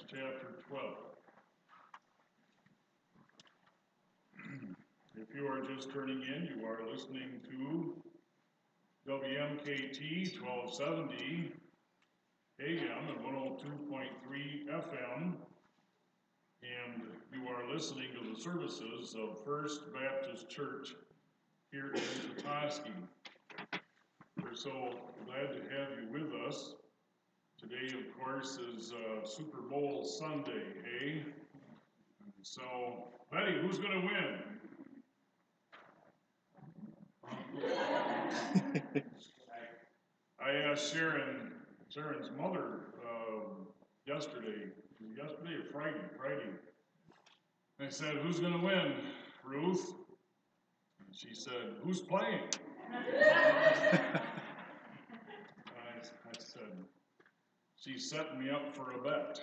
chapter 12. If you are just turning in, you are listening to WMKT 1270 AM and 102.3 FM, and you are listening to the services of First Baptist Church here in Petoskey. We're so glad to have you with us. Today, of course, is Super Bowl Sunday, eh? So, Betty, who's going to win? I asked Sharon's mother yesterday or Friday. I said, who's going to win, Ruth? And she said, who's playing? I said, she's setting me up for a bet.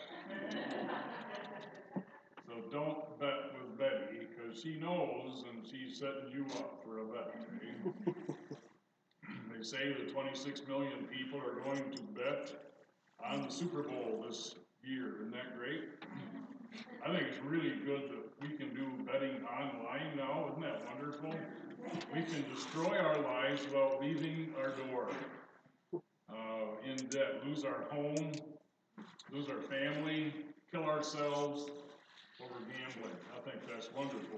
So don't bet with Betty, because she knows and she's setting you up for a bet. Eh? They say that 26 million people are going to bet on the Super Bowl this year. Isn't that great? I think it's really good that we can do betting online now. Isn't that wonderful? We can destroy our lives without leaving our door in debt, lose our home, lose our family, kill ourselves over gambling. I think that's wonderful.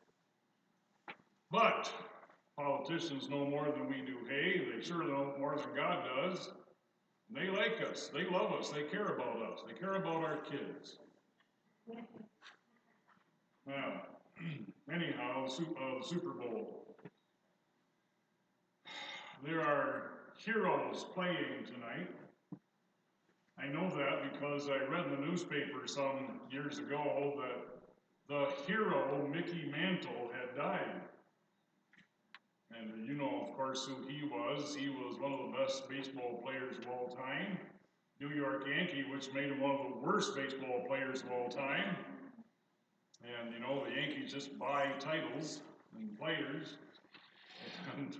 But politicians know more than we do. Hey, they sure know more than God does. And they like us. They love us. They care about us. They care about our kids. Now, anyhow, the Super Bowl. There are heroes playing tonight. I know that because I read in the newspaper some years ago that the hero, Mickey Mantle, had died. And you know, of course, who he was. He was one of the best baseball players of all time. New York Yankee, which made him one of the worst baseball players of all time. And, you know, the Yankees just buy titles and players. And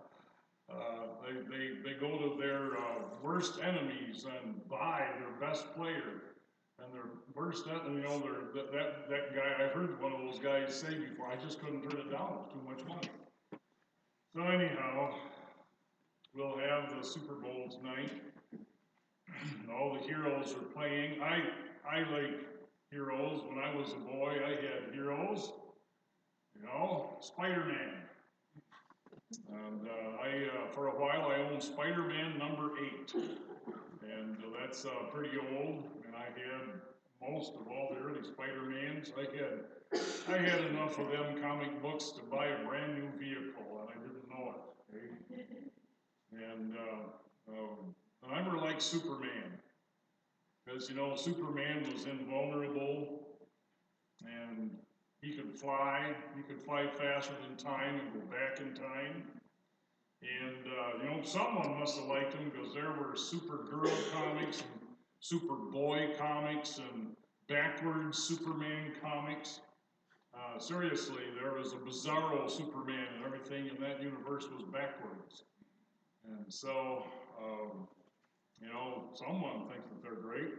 they go to their worst enemies and buy their best player. And their worst enemy, you know, that guy, I've heard one of those guys say before, I just couldn't turn it down. It was too much money. So anyhow, we'll have the Super Bowl tonight. All the heroes are playing. I like heroes. When I was a boy, I had heroes. You know, Spider-Man. And for a while, I owned Spider-Man number 8. And that's pretty old. And I had most of all the early Spider-Mans. I had enough of them comic books to buy a brand new vehicle, and I didn't know it. Okay? And I never liked Superman, because, you know, Superman was invulnerable, and he could fly faster than time and go back in time. And, you know, someone must have liked him, because there were Supergirl comics and Superboy comics and backwards Superman comics. Seriously, there was a bizarro Superman, and everything in that universe was backwards. And so, you know, someone thinks that they're great.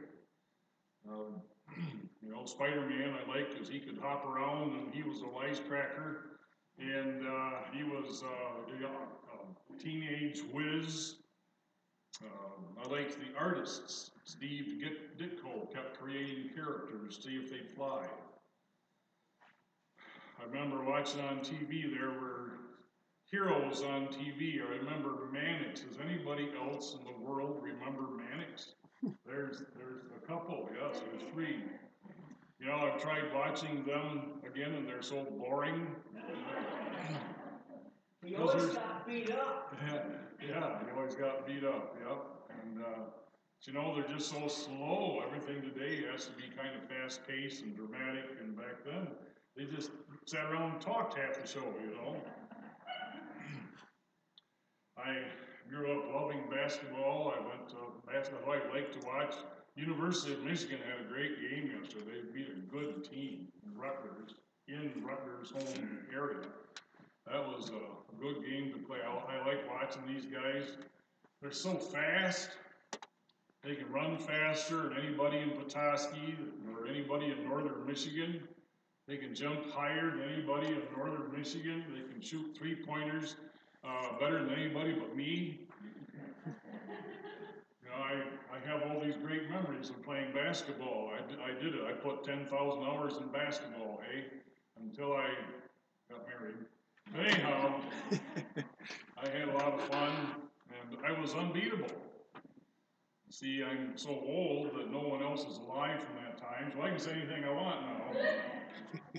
You know, Spider-Man I like because he could hop around, and he was a wisecracker, and he was a teenage whiz. I liked the artists. Steve Ditko kept creating characters, see if they'd fly. I remember watching on TV, there were heroes on TV. I remember Mannix. Does anybody else in the world remember Mannix? There's a couple, yes, there's 3. You know, I've tried watching them again, and they're so boring. He always got beat up. Yeah, he always got beat up, yep. And, you know, they're just so slow. Everything today has to be kind of fast-paced and dramatic, and back then, they just sat around and talked half the show, you know. I grew up loving basketball. I went to basketball. I like to watch. University of Michigan had a great game yesterday. They beat a good team in Rutgers' home area. That was a good game to play. I like watching these guys. They're so fast. They can run faster than anybody in Petoskey or anybody in northern Michigan. They can jump higher than anybody in northern Michigan. They can shoot three-pointers better than anybody but me. You know, I have all these great memories of playing basketball. I did it. I put 10,000 hours in basketball, until I got married. But anyhow, I had a lot of fun, and I was unbeatable. See, I'm so old that no one else is alive from that time, so I can say anything I want now.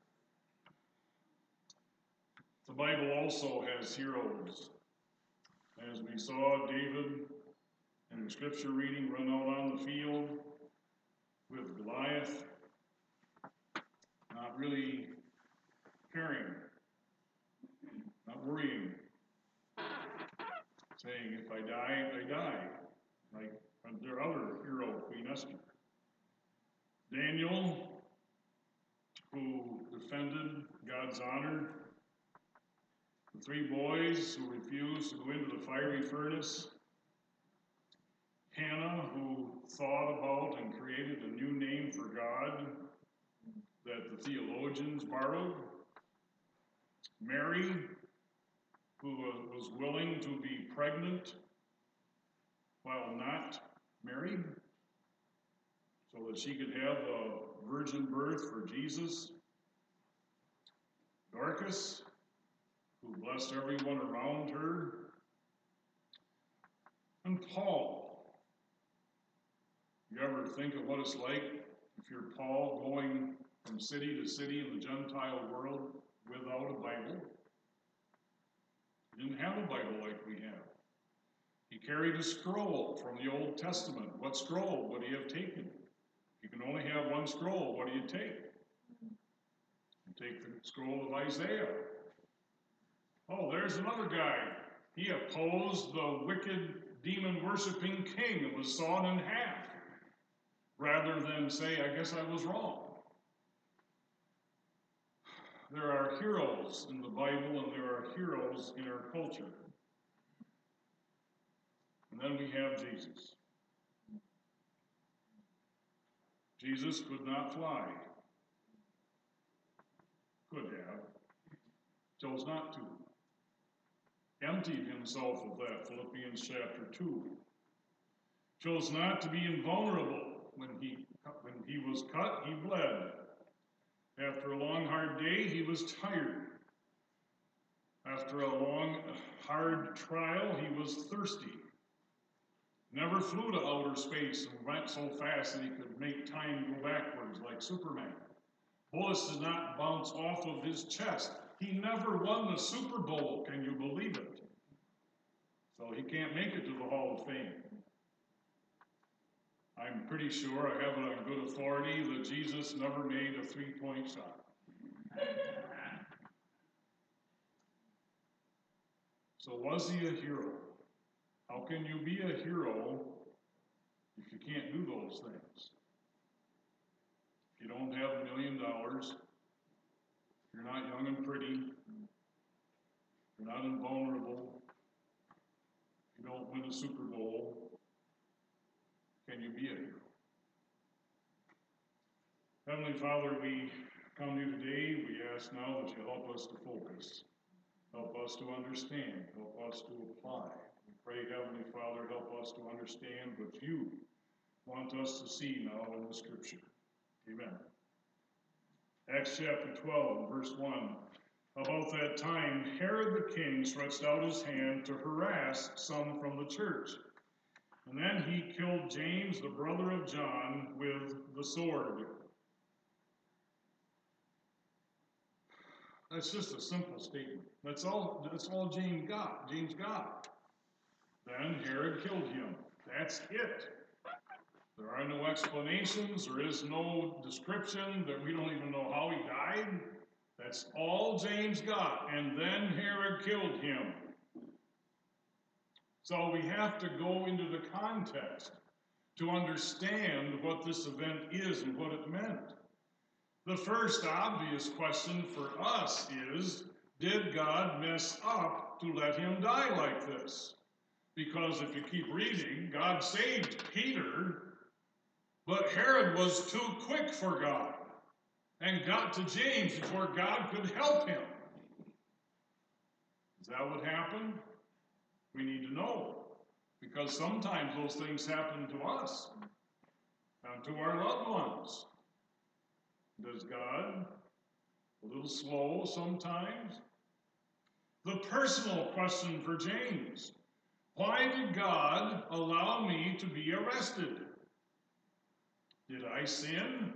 The Bible also has heroes. As we saw David in the scripture reading run out on the field with Goliath, not really caring, not worrying, saying, if I die, I die. Like their other hero, Queen Esther. Daniel, who defended God's honor. The three boys who refused to go into the fiery furnace. Hannah, who thought about and created a new name for God that the theologians borrowed. Mary, who was willing to be pregnant while not married, so that she could have a virgin birth for Jesus. Dorcas, who blessed everyone around her. And Paul. You ever think of what it's like if you're Paul going from city to city in the Gentile world without a Bible? He didn't have a Bible like we have. He carried a scroll from the Old Testament. What scroll would he have taken? You can only have one scroll. What do you take? You take the scroll of Isaiah. Oh, there's another guy. He opposed the wicked, demon-worshiping king and was sawn in half, rather than say, I guess I was wrong. There are heroes in the Bible, and there are heroes in our culture. And then we have Jesus. Jesus could not fly. Could have. Chose not to. Emptied himself of that, Philippians chapter 2. Chose not to be invulnerable. When he was cut, he bled. After a long, hard day, he was tired. After a long, hard trial, he was thirsty. Never flew to outer space and went so fast that he could make time go backwards like Superman. Bullets did not bounce off of his chest. He never won the Super Bowl, can you believe it? So he can't make it to the Hall of Fame. I'm pretty sure, I have it on good authority, that Jesus never made a three-point shot. So was he a hero? How can you be a hero if you can't do those things? If you don't have $1 million, you're not young and pretty, you're not invulnerable, you don't win a Super Bowl, can you be a hero? Heavenly Father, we come to you today. We ask now that you help us to focus, help us to understand, help us to apply. We pray, Heavenly Father, help us to understand what you want us to see now in the Scripture. Amen. Acts chapter 12, verse 1. About that time, Herod the king stretched out his hand to harass some from the church. And then he killed James, the brother of John, with the sword. That's just a simple statement. That's all James got. Then Herod killed him. That's it. There are no explanations. There is no description. That we don't even know how he died. That's all James got. And then Herod killed him. So we have to go into the context to understand what this event is and what it meant. The first obvious question for us is, did God mess up to let him die like this? Because if you keep reading, God saved Peter, but Herod was too quick for God and got to James before God could help him. Is that what happened? We need to know. Because sometimes those things happen to us and to our loved ones. Does God a little slow sometimes? The personal question for James. Why did God allow me to be arrested? Did I sin?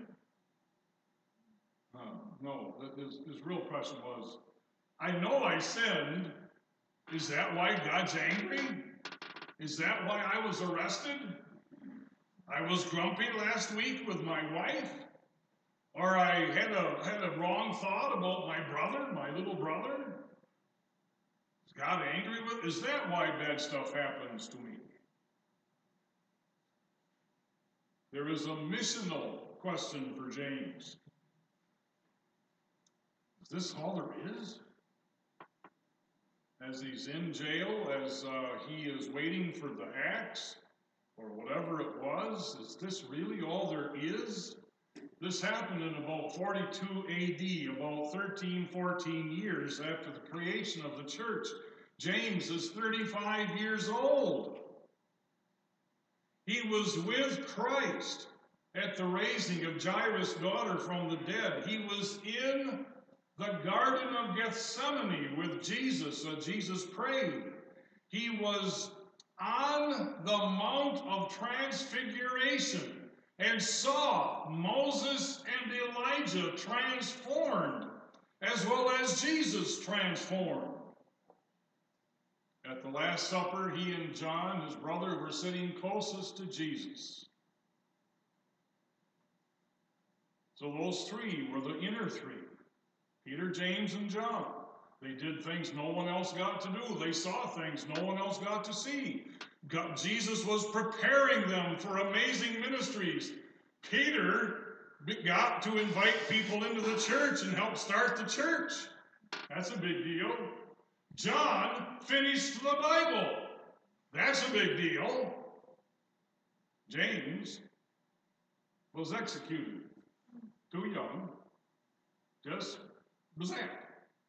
No, his real question was, I know I sinned. Is that why God's angry? Is that why I was arrested? I was grumpy last week with my wife? Or I had a wrong thought about my brother, my little brother? Is God angry with? Is that why bad stuff happens to me? There is a missional question for James. Is this all there is? As he's in jail, as he is waiting for the axe, or whatever it was, is this really all there is? This happened in about 42 AD, about 14 years after the creation of the church. James is 35 years old. He was with Christ at the raising of Jairus' daughter from the dead. He was in the Garden of Gethsemane with Jesus. Jesus prayed. He was on the Mount of Transfiguration and saw Moses and Elijah transformed, as well as Jesus transformed. At the Last Supper, he and John, his brother, were sitting closest to Jesus. So those three were the inner three. Peter, James, and John. They did things no one else got to do. They saw things no one else got to see. Jesus was preparing them for amazing ministries. Peter got to invite people into the church and help start the church. That's a big deal. John finished the Bible. That's a big deal. James was executed. Too young. Just was that.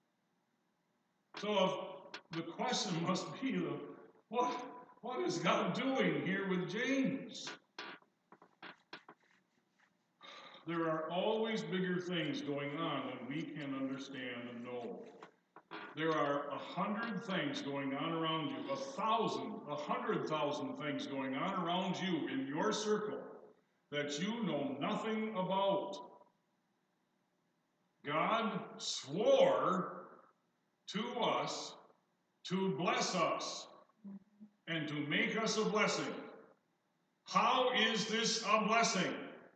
So the question must be, what is God doing here with James? There are always bigger things going on than we can understand and know. There are 100 things going on around you, 100,000 things going on around you in your circle that you know nothing about. God swore to us to bless us and to make us a blessing. How is this a blessing?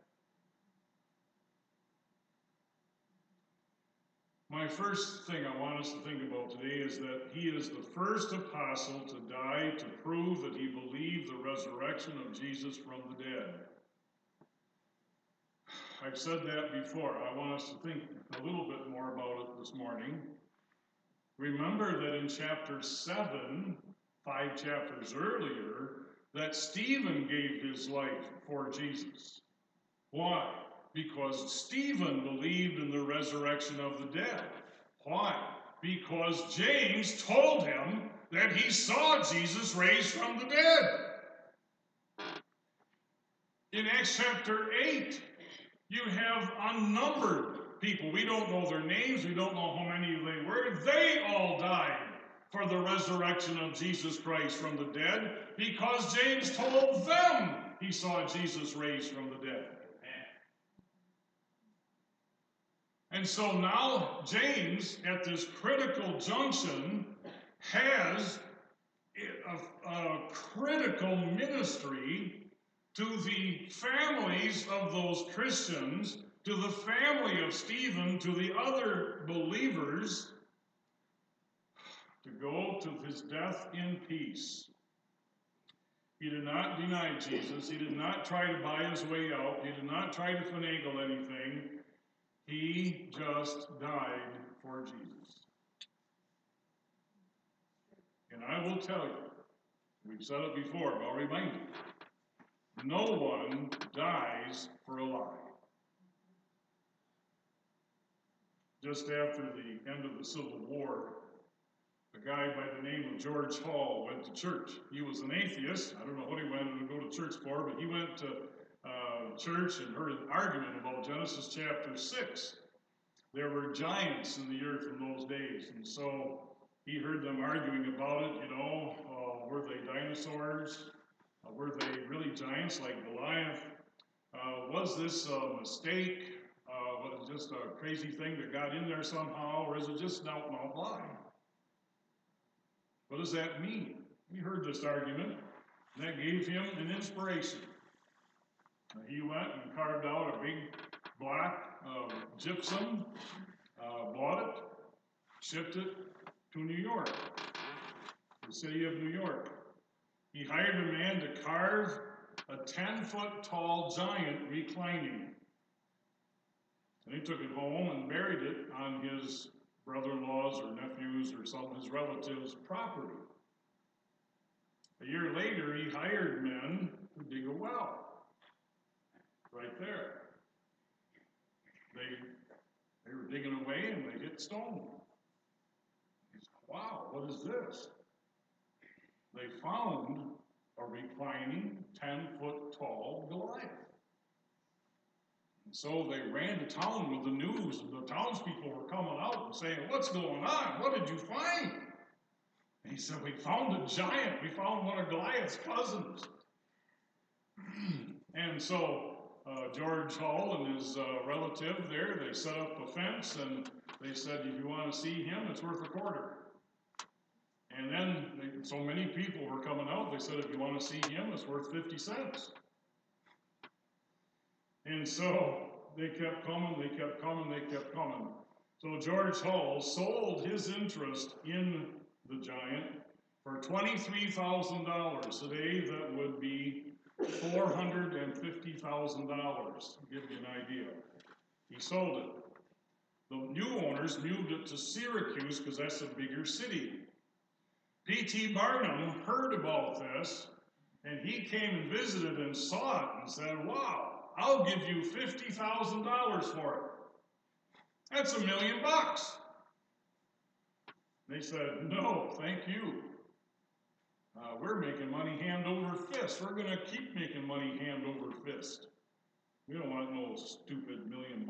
My first thing I want us to think about today is that he is the first apostle to die to prove that he believed the resurrection of Jesus from the dead. I've said that before. I want us to think a little bit more about it this morning. Remember that in chapter 7, 5 chapters earlier, that Stephen gave his life for Jesus. Why? Because Stephen believed in the resurrection of the dead. Why? Because James told him that he saw Jesus raised from the dead. In Acts chapter 8, you have unnumbered people. We don't know their names. We don't know how many they were. They all died for the resurrection of Jesus Christ from the dead because James told them he saw Jesus raised from the dead. And so now James, at this critical junction, has a critical ministry to the families of those Christians, to the family of Stephen, to the other believers, to go to his death in peace. He did not deny Jesus. He did not try to buy his way out. He did not try to finagle anything. He just died for Jesus. And I will tell you, We've said it before, but I'll remind you. No one dies for a lie. Just after the end of the Civil War, a guy by the name of George Hall went to church. He was an atheist. I don't know what he wanted to go to church for, but he went to church and heard an argument about Genesis chapter 6. There were giants in the earth in those days, and so he heard them arguing about it, were they dinosaurs? Were they really giants like Goliath? Was this a mistake? Was it just a crazy thing that got in there somehow, or is it just an out-and-out lie? What does that mean? He heard this argument, and that gave him an inspiration. He went and carved out a big block of gypsum, bought it, shipped it to New York, the city of New York. He hired a man to carve a 10-foot tall giant reclining. And he took it home and buried it on his brother-in-law's or nephew's or some of his relatives' property. A year later, he hired men to dig a well. Right there. They were digging away and they hit stone. He said, wow, what is this? They found a reclining 10-foot tall Goliath. And so they ran to town with the news, and the townspeople were coming out and saying, what's going on? What did you find? And he said, we found a giant. We found one of Goliath's cousins. And so George Hall and his relative there, they set up a fence, and they said, if you want to see him, it's worth a quarter. And then so many people were coming out, they said, if you want to see him, it's worth 50 cents. And so they kept coming, they kept coming, they kept coming. So George Hall sold his interest in the giant for $23,000. Today that would be $450,000, to give you an idea. He sold it. The new owners moved it to Syracuse because that's a bigger city. P.T. Barnum heard about this, and he came and visited and saw it and said, wow, I'll give you $50,000 for it. That's $1 million. They said, no, thank you. We're making money hand over fist. We're going to keep making money hand over fist. We don't want no stupid $1 million.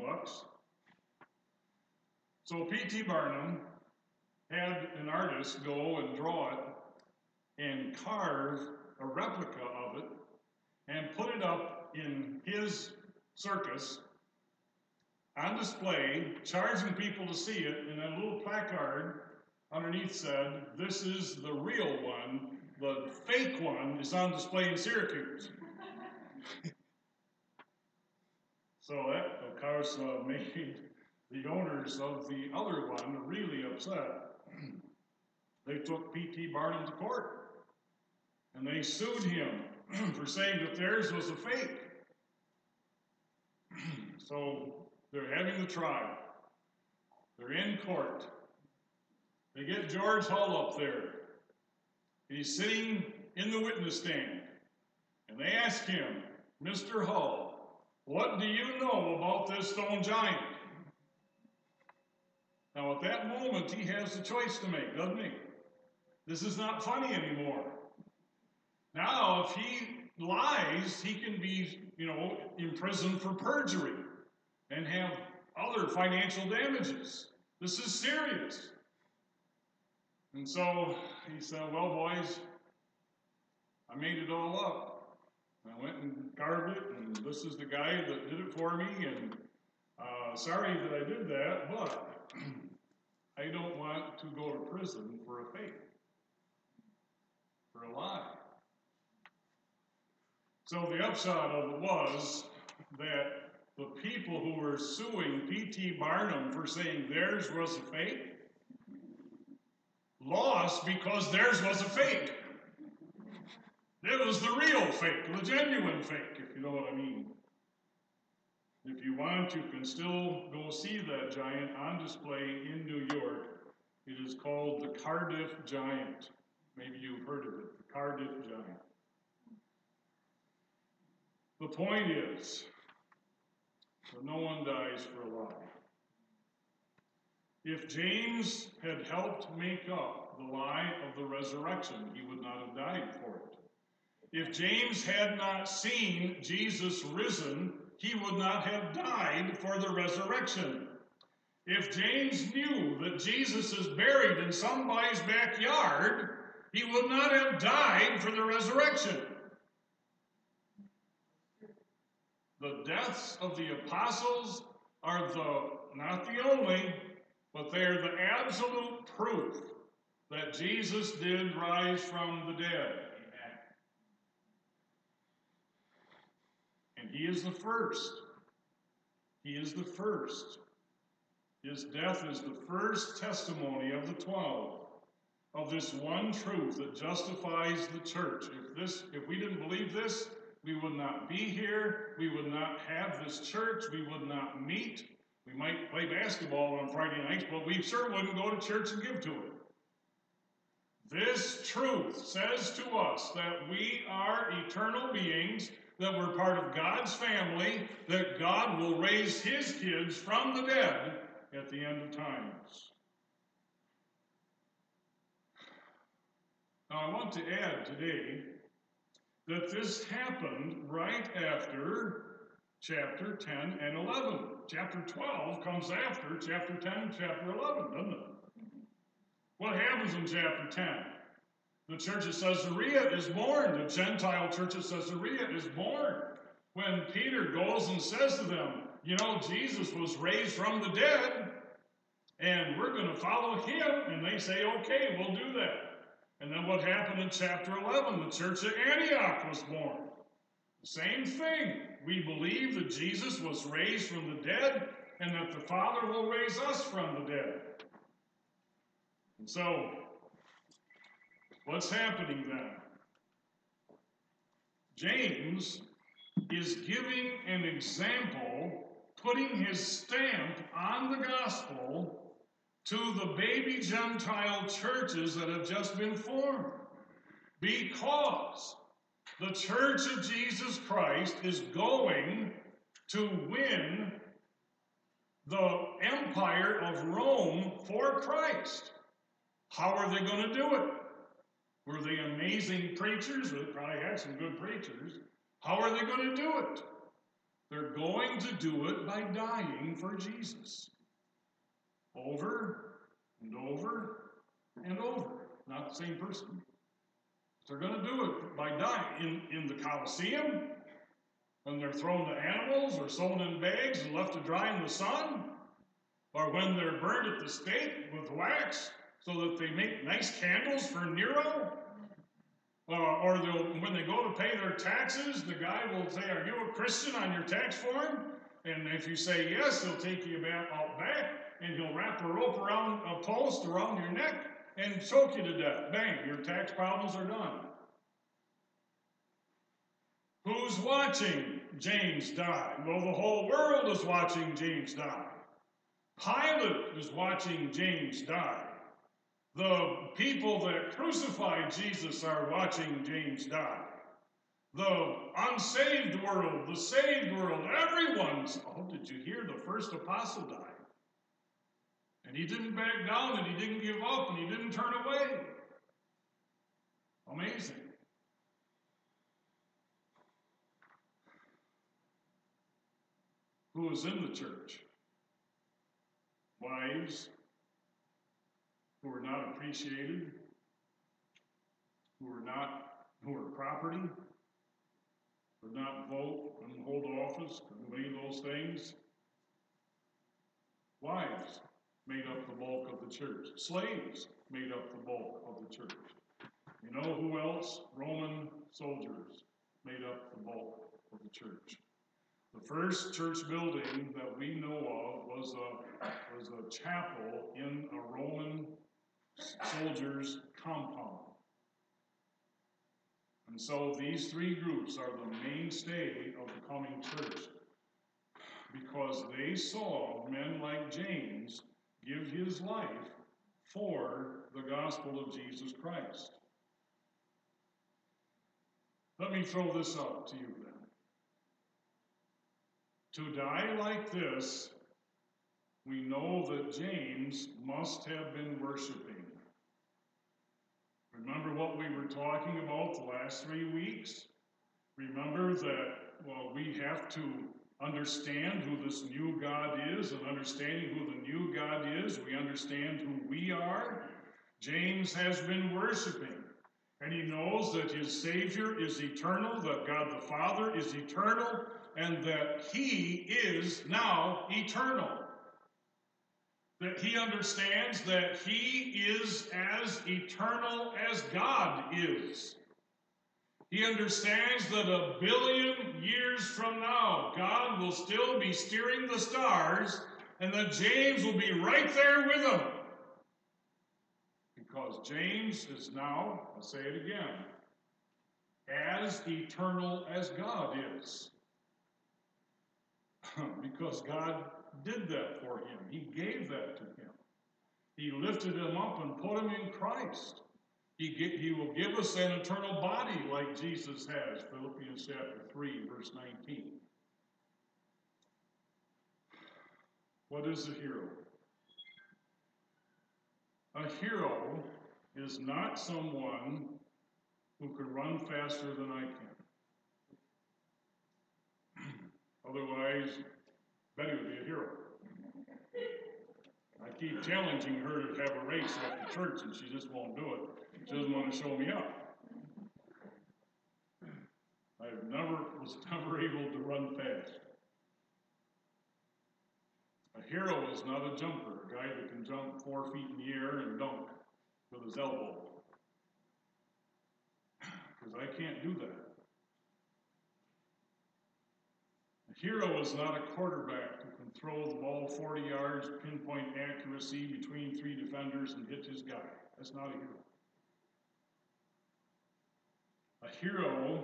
So P.T. Barnum had an artist go and draw it and carve a replica of it and put it up in his circus on display, charging people to see it, and a little placard underneath said, this is the real one. The fake one is on display in Syracuse. So that, of course, made the owners of the other one really upset. They took P.T. Barnum to court, and they sued him for saying that theirs was a fake. So they're having the trial. They're in court. They get George Hall up there. He's sitting in the witness stand, and they ask him, Mr. Hall, what do you know about this stone giant? Now, at that moment, he has a choice to make, doesn't he? This is not funny anymore. Now, if he lies, he can be, imprisoned for perjury and have other financial damages. This is serious. And so he said, well, boys, I made it all up. I went and carved it, and this is the guy that did it for me, and sorry that I did that, but I don't want to go to prison for a fake, for a lie. So the upshot of it was that the people who were suing P.T. Barnum for saying theirs was a fake lost because theirs was a fake. It was the real fake, the genuine fake, if you know what I mean. If you want, you can still go see that giant on display in New York. It is called the Cardiff Giant. Maybe you've heard of it, the Cardiff Giant. The point is that no one dies for a lie. If James had helped make up the lie of the resurrection, he would not have died for it. If James had not seen Jesus risen, he would not have died for the resurrection. If James knew that Jesus is buried in somebody's backyard, he would not have died for the resurrection. The deaths of the apostles are not the only, but they are the absolute proof that Jesus did rise from the dead. Amen. And he is the first. He is the first. His death is the first testimony of the 12 of this one truth that justifies the church. If we didn't believe this, we would not be here. We would not have this church. We would not meet. We might play basketball on Friday nights, but we sure wouldn't go to church and give to it. This truth says to us that we are eternal beings, that we're part of God's family, that God will raise his kids from the dead at the end of times. Now, I want to add today that this happened right after chapter 10 and 11. Chapter 12 comes after chapter 10 and chapter 11, doesn't it? What happens in chapter 10? The church of Caesarea is born. The Gentile church of Caesarea is born. When Peter goes and says to them, Jesus was raised from the dead, and we're going to follow him, and they say, okay, we'll do that. And then what happened in chapter 11? The church of Antioch was born. The same thing. We believe that Jesus was raised from the dead, and that the Father will raise us from the dead. And so, what's happening then? James is giving an example, putting his stamp on the gospel to the baby Gentile churches that have just been formed. Because the Church of Jesus Christ is going to win the empire of Rome for Christ. How are they going to do it? Were they amazing preachers? They probably had some good preachers. How are they going to do it? They're going to do it by dying for Jesus. Over and over and over. Not the same person. They're going to do it by dying in the Colosseum, when they're thrown to animals or sewn in bags and left to dry in the sun, or when they're burned at the stake with wax so that they make nice candles for Nero, or when they go to pay their taxes, the guy will say, are you a Christian on your tax form? And if you say yes, he'll take you out back, and he'll wrap a rope around a post around your neck and choke you to death. Bang, your tax problems are done. Who's watching James die? Well, the whole world is watching James die. Pilate is watching James die. The people that crucified Jesus are watching James die. The unsaved world, the saved world, everyone's, did you hear the first apostle died? And he didn't back down, and he didn't give up, and he didn't turn away. Amazing. Who is in the church? Wives who are not appreciated, who are property, who not vote and hold office, and any of those things. Wives made up the bulk of the church. Slaves made up the bulk of the church. You know who else? Roman soldiers made up the bulk of the church. The first church building that we know of was a chapel in a Roman soldier's compound. And so these three groups are the mainstay of the coming church, because they saw men like James give his life for the gospel of Jesus Christ. Let me throw this out to you then. To die like this, we know that James must have been worshiping. Remember what we were talking about the last 3 weeks? Remember that, well, we have to understand who this new God is, and understanding who the new God is, we understand who we are. James has been worshiping, and he knows that his Savior is eternal, that God the Father is eternal, and that he is now eternal. That he understands that he is as eternal as God is. He understands that 1 billion years from now, God will still be steering the stars, and that James will be right there with him. Because James is now, I'll say it again, as eternal as God is. Because God did that for him. He gave that to him. He lifted him up and put him in Christ. He will give us an eternal body like Jesus has. Philippians chapter 3, verse 19. What is a hero? A hero is not someone who can run faster than I can. Otherwise, Betty would be a hero. I keep challenging her to have a race after church, and she just won't do it. She doesn't want to show me up. I was never able to run fast. A hero is not a jumper, a guy that can jump 4 feet in the air and dunk with his elbow. Because I can't do that. A hero is not a quarterback who can throw the ball 40 yards, pinpoint accuracy between 3 defenders and hit his guy. That's not a hero. A hero,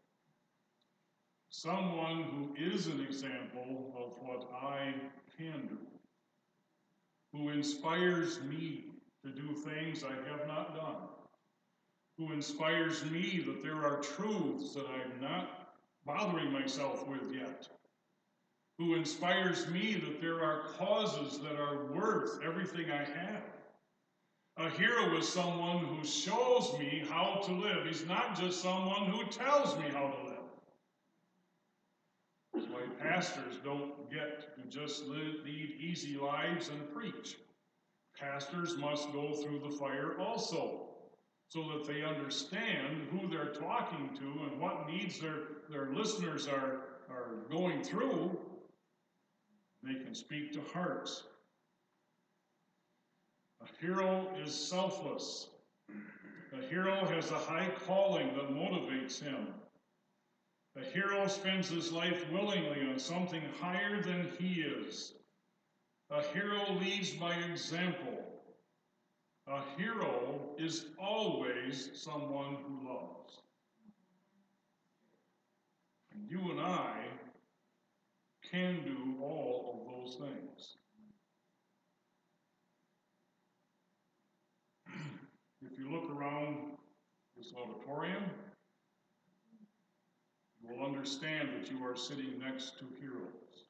someone who is an example of what I can do, who inspires me to do things I have not done, who inspires me that there are truths that I'm not bothering myself with yet, who inspires me that there are causes that are worth everything I have. A hero is someone who shows me how to live. He's not just someone who tells me how to live. That's why pastors don't get to just lead easy lives and preach. Pastors must go through the fire also, so that they understand who they're talking to and what needs their listeners are going through. They can speak to hearts. A hero is selfless. A hero has a high calling that motivates him. A hero spends his life willingly on something higher than he is. A hero leads by example. A hero is always someone who loves. And you and I can do all of those things. If you look around this auditorium, you will understand that you are sitting next to heroes.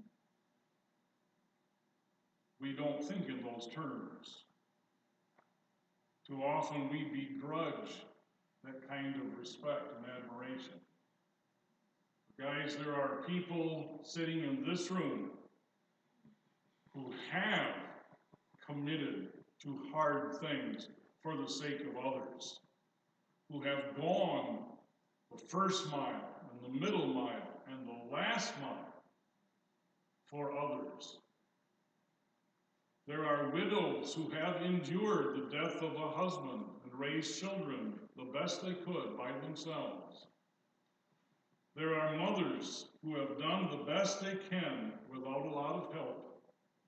We don't think in those terms. Too often we begrudge that kind of respect and admiration. Guys, there are people sitting in this room who have committed to hard things for the sake of others, who have gone the first mile and the middle mile and the last mile for others. There are widows who have endured the death of a husband and raised children the best they could by themselves. There are mothers who have done the best they can without a lot of help.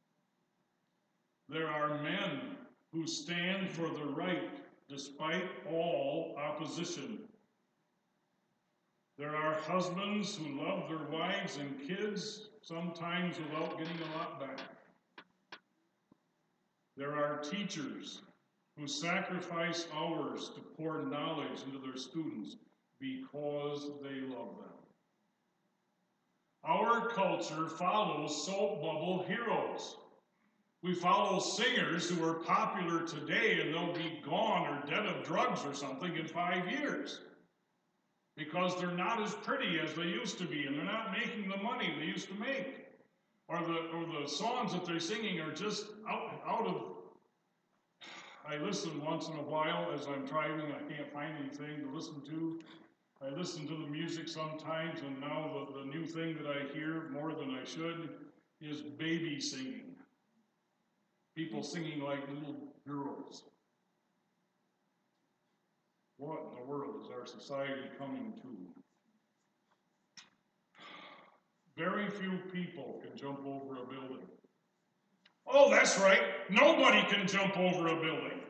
There are men who stand for the right despite all opposition. There are husbands who love their wives and kids, sometimes without getting a lot back. There are teachers who sacrifice hours to pour knowledge into their students, because they love them. Our culture follows soap bubble heroes. We follow singers who are popular today and they'll be gone or dead of drugs or something in 5 years because they're not as pretty as they used to be and they're not making the money they used to make. Or the songs that they're singing are just out of... I listen once in a while as I'm driving. I can't find anything to listen to. I listen to the music sometimes, and now the new thing that I hear more than I should is baby singing. People singing like little girls. What in the world is our society coming to? Very few people can jump over a building. Oh, that's right. Nobody can jump over a building.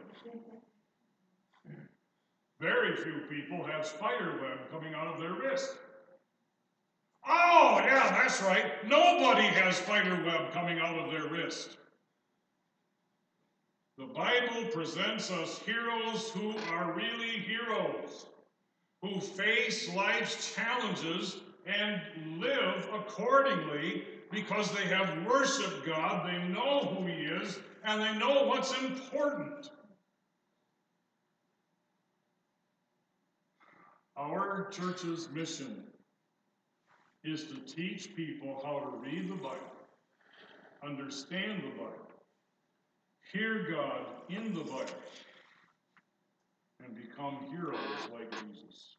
Very few people have spider web coming out of their wrist. Oh, yeah, that's right. Nobody has spider web coming out of their wrist. The Bible presents us heroes who are really heroes, who face life's challenges and live accordingly because they have worshiped God, they know who He is, and they know what's important. Our church's mission is to teach people how to read the Bible, understand the Bible, hear God in the Bible, and become heroes like Jesus.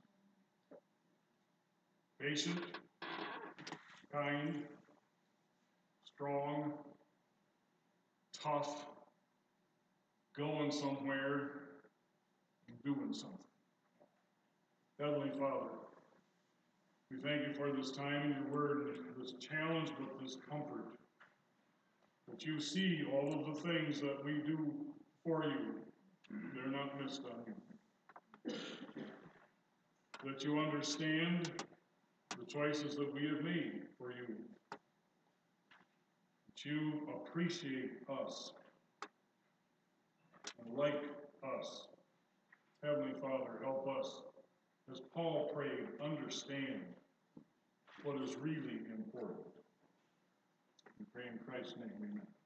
Patient, kind, strong, tough, going somewhere, doing something. Heavenly Father, we thank you for this time in your word, this challenge, but this comfort. That you see all of the things that we do for you. They're not missed on you. That you understand the choices that we have made for you. That you appreciate us and like us. Heavenly Father, help us, as Paul prayed, understand what is really important. We pray in Christ's name, amen.